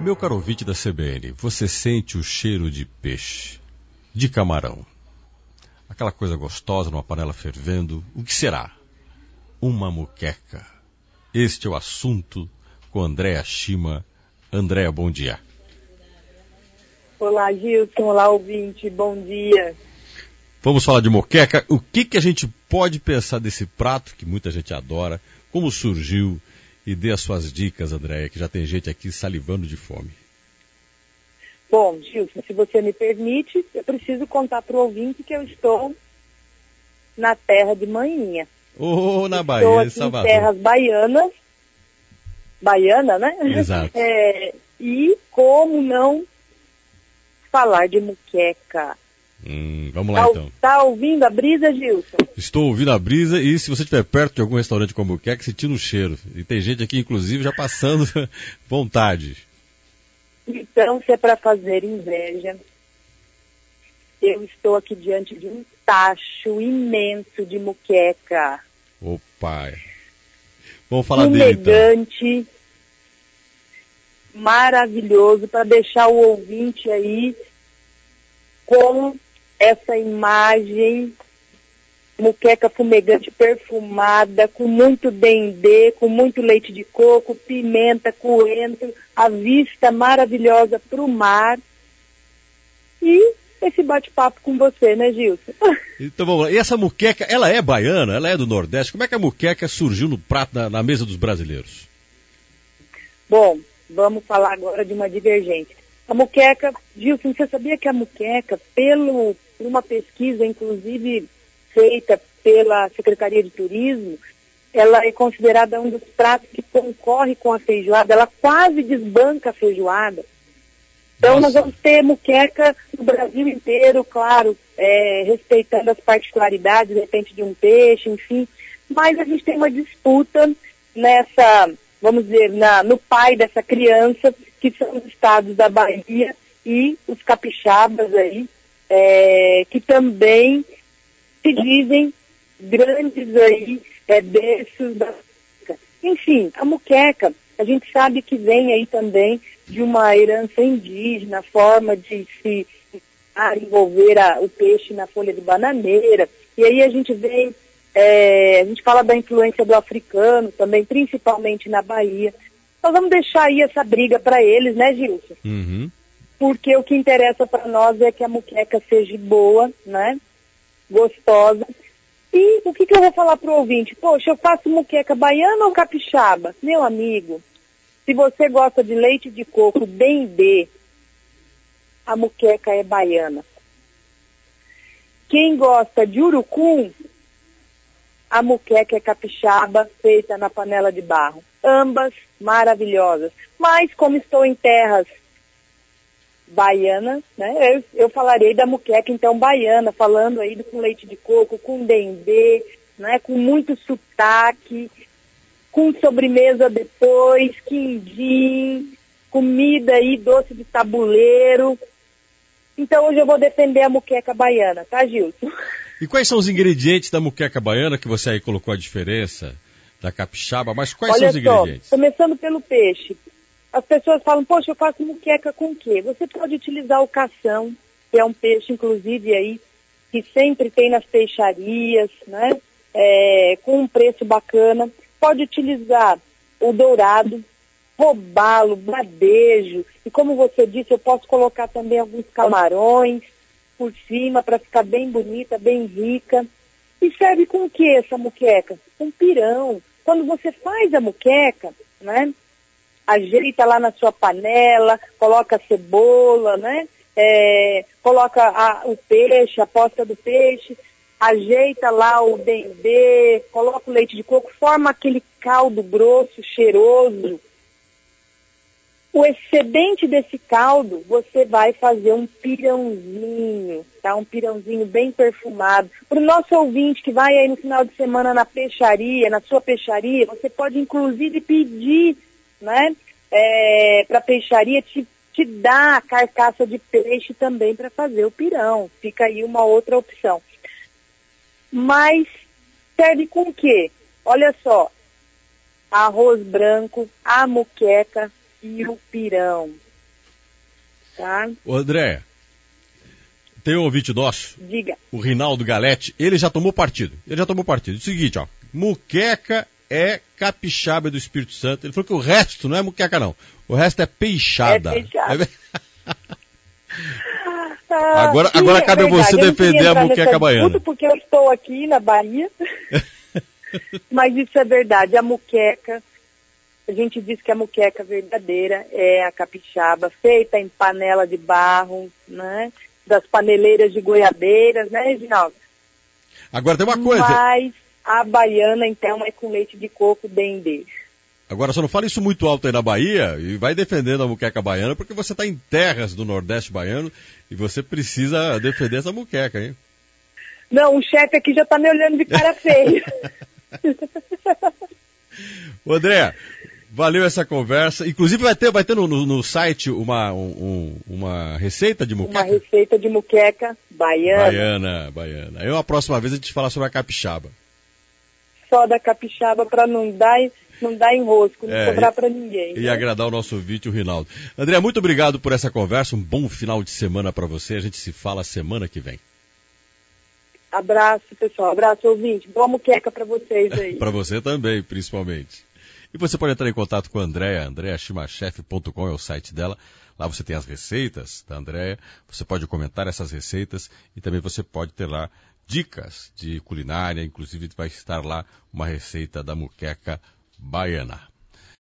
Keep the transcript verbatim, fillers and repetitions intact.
Meu caro ouvinte da C B N, você sente o cheiro de peixe, de camarão, aquela coisa gostosa numa panela fervendo, o que será? Uma muqueca. Este é o assunto com Andréa Shima. Andréa, bom dia. Olá, Gilson. Olá, ouvinte. Bom dia. Vamos falar de moqueca. O que, que a gente pode pensar desse prato que muita gente adora? Como surgiu? E dê as suas dicas, Andréa, que já tem gente aqui salivando de fome. Bom, Gilson, se você me permite, eu preciso contar para o ouvinte que eu estou na terra de Manhinha. Oh, na estou Bahia, aqui em em Salvador. terras baianas. Baiana, né? Exato. É, e como não falar de muqueca? Hum, vamos lá, tá, então. Tá ouvindo a brisa, Gilson? Estou ouvindo a brisa e se você estiver perto de algum restaurante com muqueca, sentindo o cheiro. E tem gente aqui, inclusive, já passando vontade. Então, se é para fazer inveja, eu estou aqui diante de um tacho imenso de muqueca. Opa! Vamos falar dele, então. Fumegante, maravilhoso, para deixar o ouvinte aí com essa imagem, muqueca fumegante perfumada, com muito dendê, com muito leite de coco, pimenta, coentro, a vista maravilhosa para o mar. E esse bate-papo com você, né, Gilson? Então vamos lá. E essa muqueca, ela é baiana? Ela é do Nordeste? Como é que a muqueca surgiu no prato, na, na mesa dos brasileiros? Bom, vamos falar agora de uma divergência. A muqueca, Gilson, você sabia que a muqueca, pelo, por uma pesquisa, inclusive, feita pela Secretaria de Turismo, ela é considerada um dos pratos que concorre com a feijoada, ela quase desbanca a feijoada. Então, Nossa. Nós vamos ter muqueca no Brasil inteiro, claro, é, respeitando as particularidades, de repente, de um peixe, enfim. Mas a gente tem uma disputa nessa, vamos dizer, na, no pai dessa criança, que são os estados da Bahia e os capixabas aí, é, que também se dizem grandes aí, é, berços da muqueca. Enfim, a muqueca, a gente sabe que vem aí também de uma herança indígena, a forma de se envolver a, o peixe na folha de bananeira. E aí a gente vem, é, a gente fala da influência do africano também, principalmente na Bahia. Nós vamos deixar aí essa briga para eles, né, Gilson? Uhum. Porque o que interessa para nós é que a muqueca seja boa, né? Gostosa. E o que, que eu vou falar para o ouvinte? Poxa, eu faço muqueca baiana ou capixaba? Meu amigo, se você gosta de leite de coco, dendê, a muqueca é baiana. Quem gosta de urucum, a muqueca é capixaba, feita na panela de barro. Ambas maravilhosas. Mas como estou em terras baianas, né, eu, eu falarei da muqueca então baiana, falando aí do, com leite de coco, com dendê, né, com muito sotaque, com sobremesa depois, quindim, comida aí, doce de tabuleiro. Então hoje eu vou defender a muqueca baiana, tá, Gilson? E quais são os ingredientes da muqueca baiana, que você aí colocou a diferença da capixaba, mas quais Olha são os só, ingredientes? começando pelo peixe. As pessoas falam, poxa, eu faço muqueca com o quê? Você pode utilizar o cação, que é um peixe, inclusive, aí, que sempre tem nas peixarias, né? É, com um preço bacana. Pode utilizar o dourado, robalo, badejo. E como você disse, eu posso colocar também alguns camarões por cima para ficar bem bonita, bem rica. E serve com o que essa muqueca? Com pirão. Quando você faz a muqueca, né? Ajeita lá na sua panela, coloca a cebola, né? É, coloca a, o peixe, a posta do peixe, ajeita lá o dendê, coloca o leite de coco, forma aquele caldo grosso, cheiroso. O excedente desse caldo, você vai fazer um pirãozinho, tá? Um pirãozinho bem perfumado. Para o nosso ouvinte que vai aí no final de semana na peixaria, na sua peixaria, você pode inclusive pedir, né? É, para a peixaria te, te dar a carcaça de peixe também para fazer o pirão. Fica aí uma outra opção. Mas serve com o quê? Olha só, arroz branco, a muqueca e o pirão. tá? Ô, Andréia, tem um ouvinte nosso, Diga. o Rinaldo Galete, ele já tomou partido. Ele já tomou partido. É o seguinte, ó, muqueca é capixaba do Espírito Santo. Ele falou que o resto não é muqueca, não. O resto é peixada. É peixada. É... agora sim, agora é cabe a verdade. você defender a muqueca baiana. Porque eu estou aqui na Bahia. Mas isso é verdade. A muqueca, a gente diz que a muqueca verdadeira é a capixaba, feita em panela de barro, né? Das paneleiras de goiabeiras, né, Reginaldo? Agora tem uma coisa. Mas a baiana, então, é com leite de coco dendê. Agora só não fala isso muito alto aí na Bahia e vai defendendo a muqueca baiana, porque você está em terras do Nordeste baiano e você precisa defender essa muqueca, hein? Não, o chefe aqui já está me olhando de cara feia. Ô, André, valeu essa conversa. Inclusive vai ter, vai ter no, no, no site uma, um, uma receita de muqueca? Uma receita de muqueca baiana. Baiana, baiana. Aí uma próxima vez a gente fala sobre a capixaba. Só da capixaba para não dar, não dar enrosco, não é, sobrar para ninguém. E né? agradar o nosso ouvinte, o Rinaldo. André, muito obrigado por essa conversa. Um bom final de semana para você. A gente se fala semana que vem. Abraço, pessoal. Abraço, ouvinte. Boa muqueca para vocês aí. Para você também, principalmente. E você pode entrar em contato com a Andréa, andrea chimachef ponto com é o site dela. Lá você tem as receitas da Andréa, você pode comentar essas receitas e também você pode ter lá dicas de culinária, inclusive vai estar lá uma receita da muqueca baiana.